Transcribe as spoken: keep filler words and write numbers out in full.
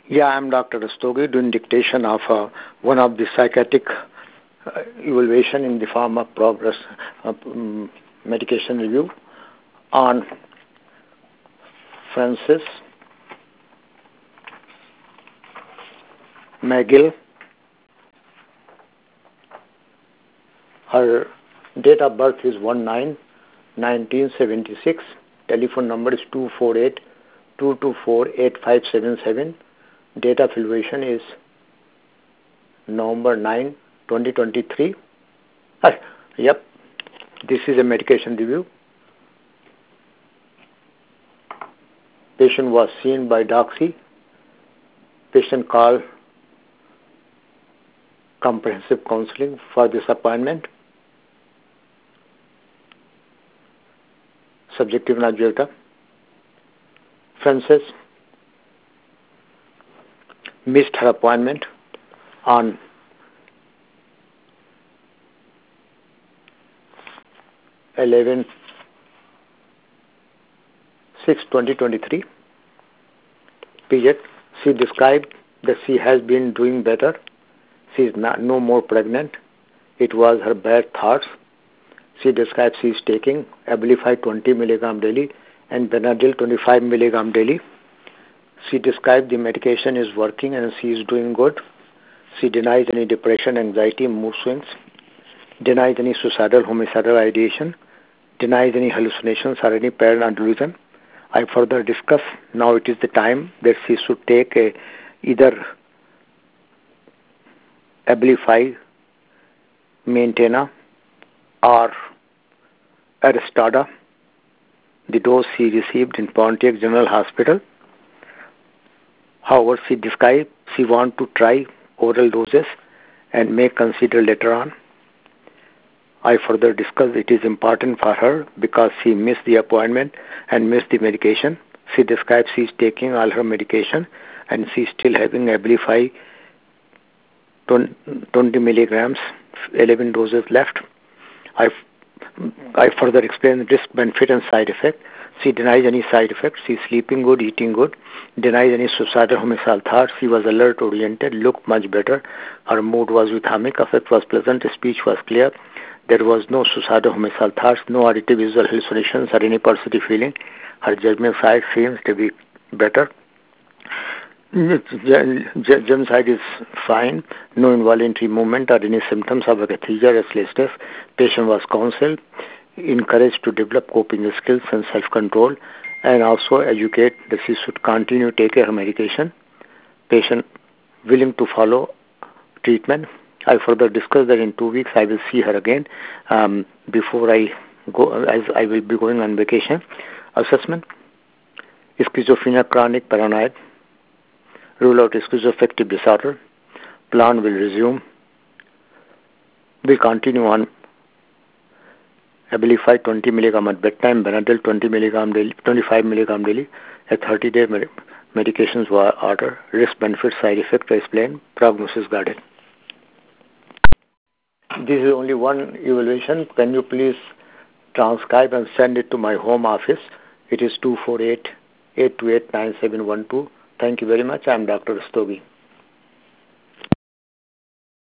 Yeah, I'm Doctor Rastogi doing dictation of uh, one of the psychiatric uh, evaluation in the form of progress uh, um, medication review on Frances McGill. Her date of birth is one nine nineteen seventy-six. Telephone number is two four eight, two two four, eight five seven seven. Date of evaluation is November ninth, twenty twenty-three. Uh, yep, this is a medication review. Patient was seen by Doxy. Patient called comprehensive counseling for this appointment. Subjective and objective. Frances missed her appointment on eleven six twenty twenty-three. Period. She described that she has been doing better. She is not, no more pregnant. It was her bad thoughts. She describes she is taking Abilify twenty milligram daily and Benadryl twenty-five milligram daily. She described the medication is working and she is doing good. She denies any depression, anxiety, mood swings, denies any suicidal, homicidal ideation, denies any hallucinations or any paranoid delusion. I further discuss now it is the time that she should take a, either Abilify, Maintena or Aristada, the dose she received in Pontiac General Hospital. However, she described she wants to try oral doses and may consider later on. I further discuss it is important for her because she missed the appointment and missed the medication. She describes she is taking all her medication and she is still having Abilify twenty milligrams, eleven doses left. I, I further explain the risk, benefit and side effect. She denies any side effects. She is sleeping good, eating good, denies any suicidal homicidal thoughts. She was alert oriented, looked much better. Her mood was euthamic, affect was pleasant, speech was clear. There was no suicidal homicidal thoughts, no auditive visual hallucinations or any positive feeling. Her judgment side seems to be better. Judgment side is fine. No involuntary movement or any symptoms of akathisia or restlessness. Patient was counseled, encouraged to develop coping skills and self-control, and also educate that she should continue to take her medication. Patient willing to follow treatment. I further discuss that in two weeks I will see her again um, before I go, as I will be going on vacation. Assessment: schizophrenia, chronic paranoid. Rule out schizoaffective disorder. Plan will resume. We continue on Abilify twenty milligram at bedtime, Benadryl twenty milligram daily, twenty-five milligram daily. A thirty day med- medications were ordered. Risk, benefit, side effect I explained. Prognosis guarded. This is only one evaluation. Can you please transcribe and send it to my home office? It is two four eight, eight two eight, nine seven one two. Thank you very much. I am Doctor Rastogi.